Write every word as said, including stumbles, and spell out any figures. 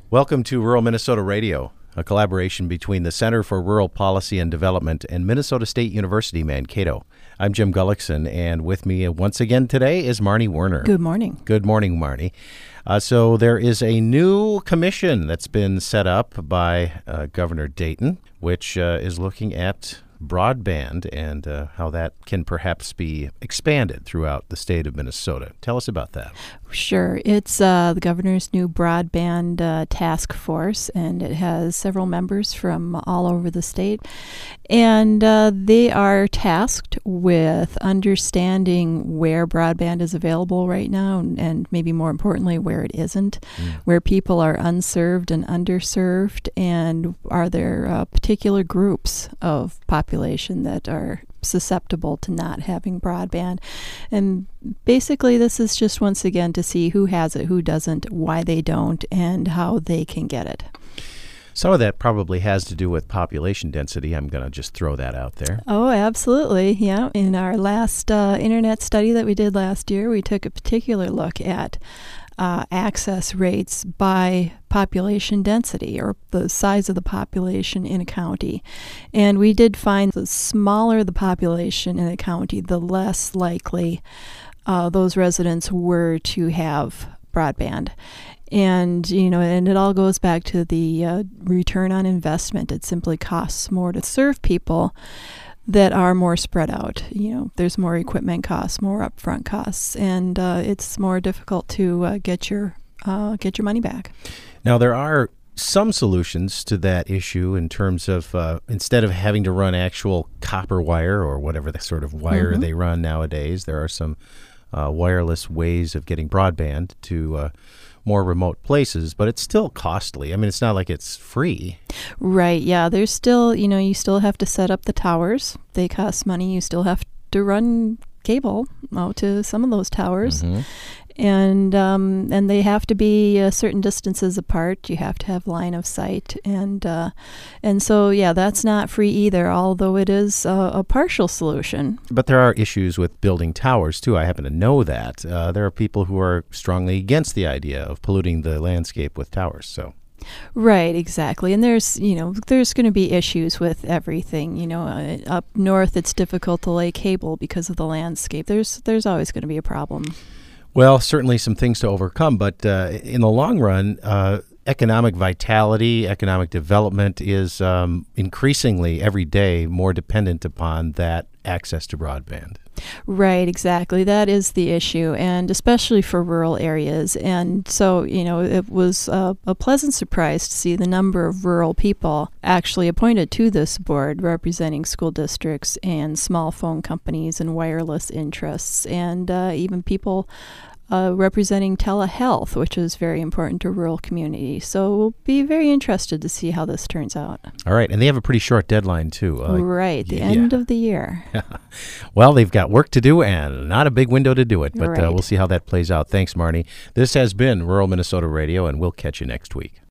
Welcome to Rural Minnesota Radio, a collaboration between the Center for Rural Policy and Development and Minnesota State University, Mankato. I'm Jim Gullickson, and with me once again today is Marnie Werner. Good morning. Good morning, Marnie. Uh, so there is a new commission that's been set up by uh, Governor Dayton, which uh, is looking at broadband and uh, how that can perhaps be expanded throughout the state of Minnesota. Tell us about that. Sure. It's uh, the governor's new broadband uh, task force, and it has several members from all over the state. And uh, they are tasked with understanding where broadband is available right now, and, and maybe more importantly, where it isn't, mm. where people are unserved and underserved, and are there uh, particular groups of population that are susceptible to not having broadband. And basically this is just once again to see who has it, who doesn't, why they don't, and how they can get it. Some of that probably has to do with population density. I'm going to just throw that out there. Oh, absolutely. Yeah. In our last uh, internet study that we did last year, we took a particular look at Uh, access rates by population density, or the size of the population in a county. And we did find the smaller the population in a county, the less likely uh, those residents were to have broadband. And, you know, and it all goes back to the uh, return on investment. It simply costs more to serve people that are more spread out. You know, there's more equipment costs, more upfront costs, and uh, it's more difficult to uh, get your uh, get your money back. Now, there are some solutions to that issue in terms of uh, instead of having to run actual copper wire or whatever the sort of wire mm-hmm. they run nowadays, there are some uh, wireless ways of getting broadband to uh, more remote places, but it's still costly. I mean, it's not like it's free. Right, yeah. There's still, you know, you still have to set up the towers. They cost money. You still have to run cable out to some of those towers. Mm-hmm. And um, and they have to be uh, certain distances apart. You have to have line of sight. And uh, and so, yeah, that's not free either, although it is a, a partial solution. But there are issues with building towers, too. I happen to know that. Uh, there are people who are strongly against the idea of polluting the landscape with towers, so... Right, exactly. And there's, you know, there's going to be issues with everything. You know, uh, up north, it's difficult to lay cable because of the landscape. There's there's always going to be a problem. Well, certainly some things to overcome, but uh, in the long run, uh, economic vitality, economic development is um, increasingly every day more dependent upon that access to broadband. Right, exactly. That is the issue, and especially for rural areas. And so, you know, it was a, a pleasant surprise to see the number of rural people actually appointed to this board, representing school districts and small phone companies and wireless interests, and uh, even people Uh, representing telehealth, which is very important to rural communities. So we'll be very interested to see how this turns out. All right. And they have a pretty short deadline, too. Uh, right. The yeah. end of the year. Well, they've got work to do and not a big window to do it. But right. uh, we'll see how that plays out. Thanks, Marnie. This has been Rural Minnesota Radio, and we'll catch you next week.